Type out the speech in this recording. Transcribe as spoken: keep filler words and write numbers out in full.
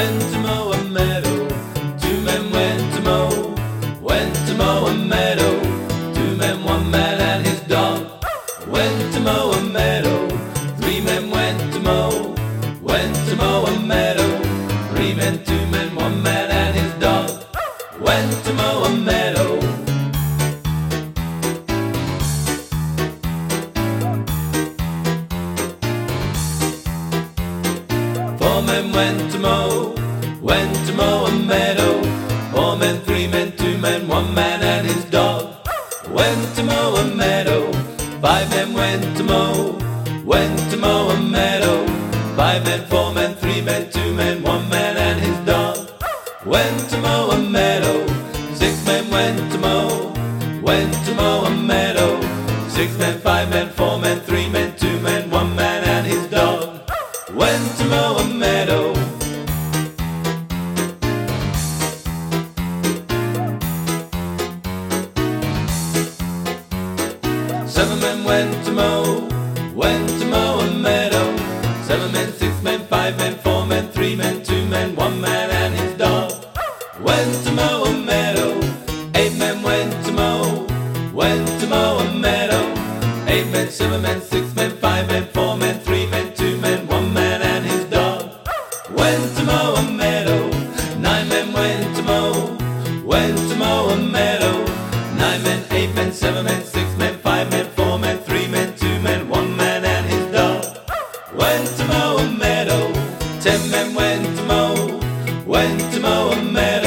went to mow a meadow. Two men went to mow, went to mow a meadow. Two men, one man and his dog went to mow a meadow. Three men went to mow, went to mow a meadow. Three men, two men, one man and his dog went to mow a meadow. Four men went to mow, went to mow a meadow. Four men, three men, two men, one man and his dog went to mow a meadow. Five men went to mow, went to mow a meadow. Five men, four men, three men, two men, one man and his dog went to mow a meadow. Six men went to mow, went to mow a meadow. Six men, five men, four men, three men, two men, one man and his dog went to mow a meadow. Seven men went to mow, went to mow a meadow. Seven men, six men, five men, four men, three men, two men, one man and his dog went to mow a meadow. Eight men went to mow, went to mow a meadow. Eight men, seven men, six men, five men, four men, three men, two men, one man and his dog went to mow a meadow. Nine men went to mow, went to mow a meadow. Nine men, eight men, seven men, six men, five men, four men, three men, two men, one man and his dog went to mow a meadow. Ten men went to mow, went to mow a meadow.